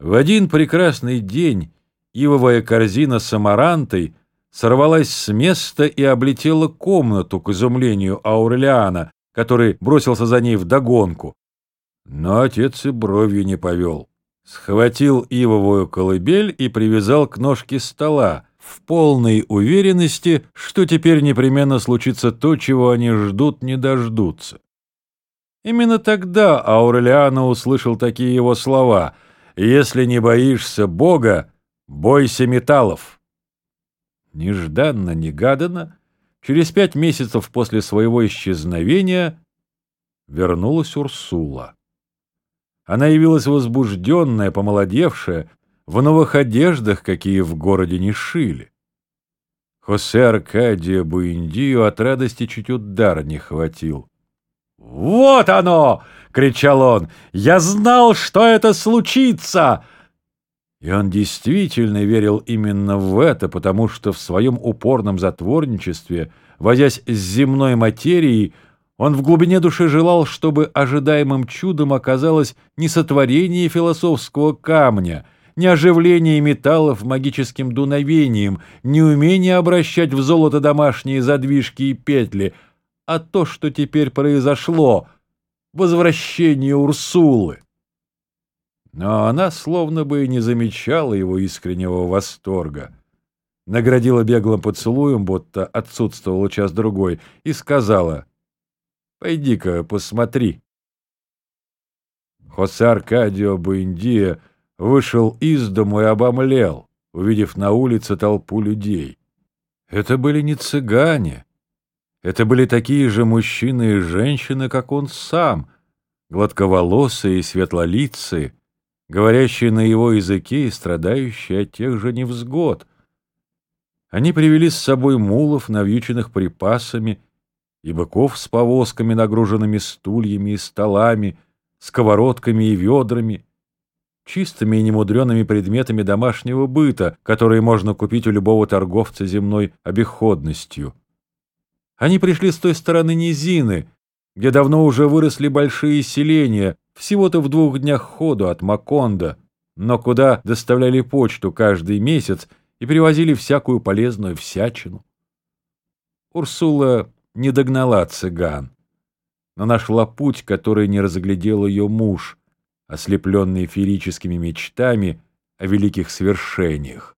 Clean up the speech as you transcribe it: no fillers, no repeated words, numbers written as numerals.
В один прекрасный день ивовая корзина с амарантой сорвалась с места и облетела комнату к изумлению Аурелиана, который бросился за ней вдогонку. Но отец и бровью не повел. Схватил ивовую колыбель и привязал к ножке стола, в полной уверенности, что теперь непременно случится то, чего они ждут не дождутся. Именно тогда Аурелиано услышал такие его слова: «Если не боишься Бога, бойся металлов». Нежданно-негаданно, через 5 месяцев после своего исчезновения, вернулась Урсула. Она явилась возбужденная, помолодевшая, в новых одеждах, какие в городе не шили. Хосе Аркадио Буэндио от радости чуть удара не хватил. «Вот оно!» — кричал он. «Я знал, что это случится!» И он действительно верил именно в это, потому что в своем упорном затворничестве, возясь с земной материей, он в глубине души желал, чтобы ожидаемым чудом оказалось не сотворение философского камня, не оживление металлов магическим дуновением, не умение обращать в золото домашние задвижки и петли, а то, что теперь произошло — возвращение Урсулы. Но она словно бы и не замечала его искреннего восторга, наградила беглым поцелуем, будто отсутствовала час-другой, и сказала: «Пойди-ка посмотри». Хосе Аркадио Буэндио вышел из дому и обомлел, увидев на улице толпу людей. Это были не цыгане, это были такие же мужчины и женщины, как он сам, гладковолосые и светлолицые, говорящие на его языке и страдающие от тех же невзгод. Они привели с собой мулов, навьюченных припасами, и быков с повозками, нагруженными стульями и столами, сковородками и ведрами, чистыми и немудреными предметами домашнего быта, которые можно купить у любого торговца земной обиходностью. Они пришли с той стороны низины, где давно уже выросли большие селения, всего-то в 2 днях ходу от Макондо, но куда доставляли почту каждый месяц и привозили всякую полезную всячину. Урсула не догнала цыган, но нашла путь, который не разглядел ее муж, ослепленный феерическими мечтами о великих свершениях.